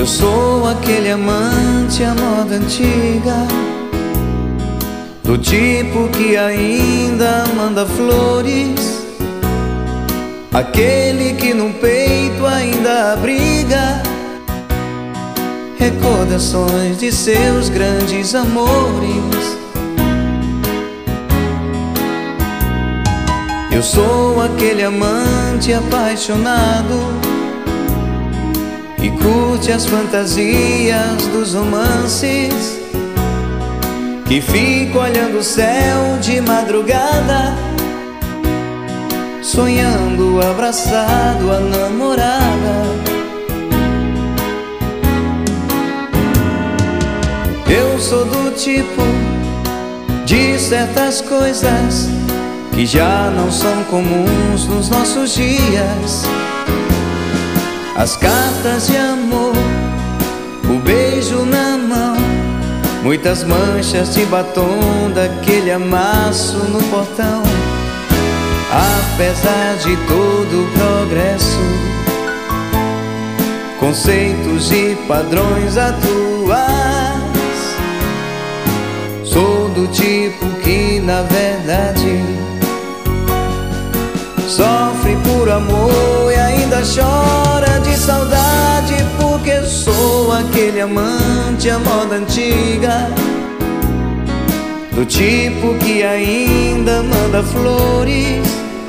Eu sou aquele amante à moda antiga, do tipo que ainda manda flores, aquele que no peito ainda abriga recordações de seus grandes amores. Eu sou aquele amante apaixonado que curte as fantasias dos romances, que fica olhando o céu de madrugada, sonhando abraçado a namorada. Eu sou do tipo de certas coisas que já não são comuns nos nossos dias. As cartas de amor, o beijo na mão, muitas manchas de batom daquele amasso no portão. Apesar de todo o progresso, conceitos e padrões atuais, sou do tipo que na verdade sofre por amor e ainda chora de saudade, porque sou aquele amante à moda antiga, do tipo que ainda manda flores,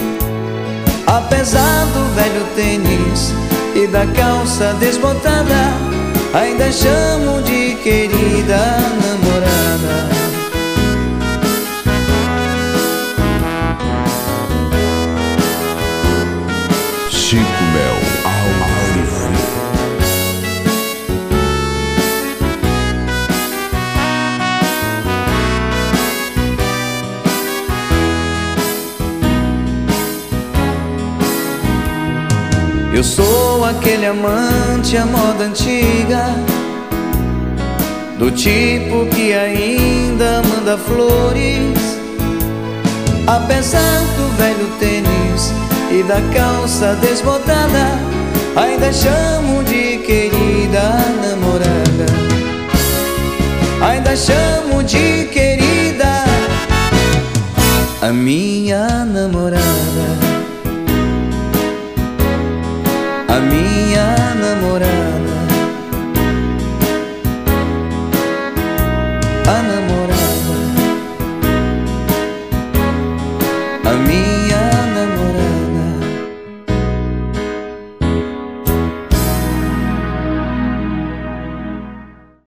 apesar do velho tênis e da calça desbotada, ainda chamo de querida namorada. Chico Mel, ao vivo. Eu sou aquele amante à moda antiga, do tipo que ainda manda flores, apesar do velho tênis e da calça desbotada, ainda chamo de querida namorada. Ainda chamo de querida a minha namorada, a minha namorada, a namorada, a minha